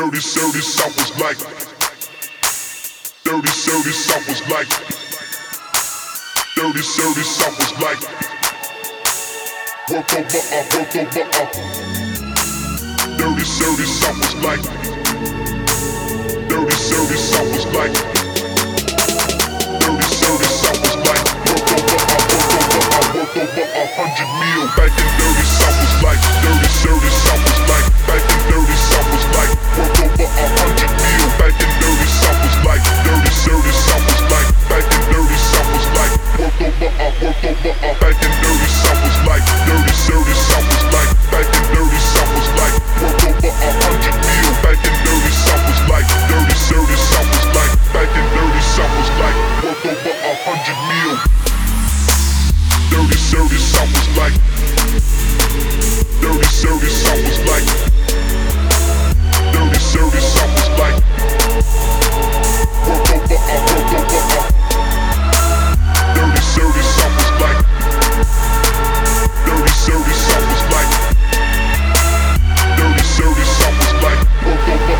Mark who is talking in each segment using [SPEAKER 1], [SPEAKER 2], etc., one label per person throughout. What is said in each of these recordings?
[SPEAKER 1] Dirty service, I was like. Dirty service, I was like. Dirty service, I was like. Work over. Dirty service, I was like. Dirty service, I was like. Dirty service, I was like. Work over 100 mil. Back in 30s, I was like. Dirty service, I was like. Back in 30s, I was like. Work over 100 mil. Back in 30s, I was like. Dirty service, I was like. Back in 30s, I was like. Work over. Back in 30s, I was like. Dirty service, I was like. Back in 30s, I was like. Work over 100 mil. Back in 30s, I was like. Dirty service, I was like. Back in 30s, I was like. Work over 100 mil. Dirty service, I was like. Dirty service, I was like. Dirty service, I was like. Work over. Dirty service, I was like. Dirty service, I was like. Dirty service, I was like. Work over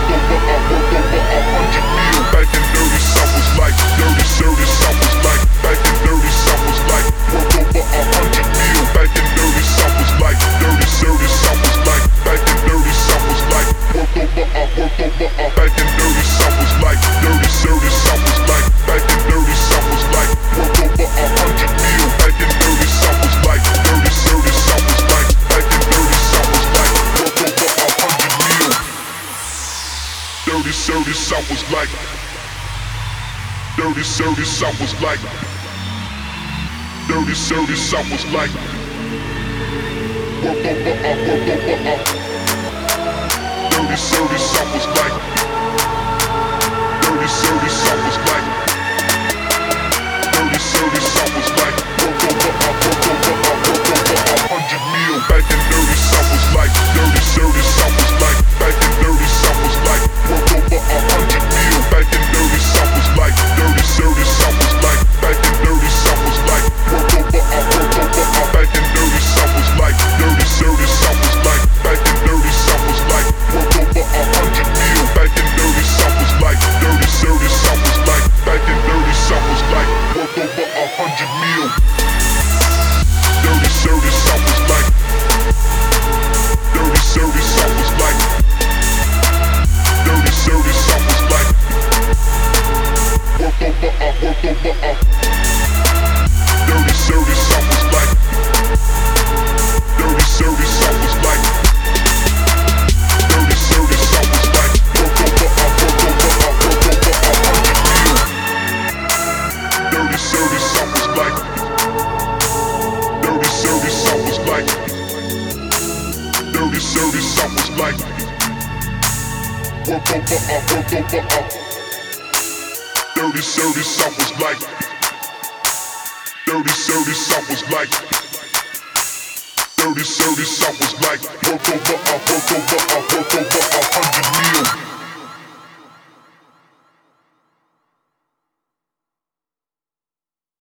[SPEAKER 1] 100 mil. Back in 30s, I was like. Dirty service, I was like. Back in 30s, I was like. Work over 100 mil. Back in 30s, I was like. Dirty service, I was like. Back in 30s, I was like. Work over. Back in 30s, I was like. Dirty service, I was like. Back in 30s, I was like. Work over 100 mil. Back in 30s, I was like. Dirty service, I was like. Back in 30s, I was like. Work over 100 mil. Dirty service, I was like. Dirty service, I was like. Dirty service, I was like. Work over. Dirty service, I was like. Dirty service, I was like. Dirty service, I was like. Work over 100 mil. Back in 30s, I was like. Dirty service, I was like. Back in 30s, I was like. Work over 100 mil. Back in 30s, I was like. Dirty service, I was like. Back in 30s, I was like. Work over. Back in 30s, I was like. Dirty service, I was like. Back in 30s, I was like. Work over 100 mil. Back in 30s, I was like. Dirty service, I was like. Back in 30s, I was like. Work over 100 mil. Dirty service, I was like. Dirty service, I was like. Dirty service, I was like. Work over. Dirty service, I was like. Dirty service, I was like. Dirty service, I was like. Work over 100 mil. Dirty service, I was like. Dirty service, I was like. Dirty service, I was like. Work over. Dirty service, I was like. Dirty service, I was like. Dirty service, I was like. Work over 100 mil.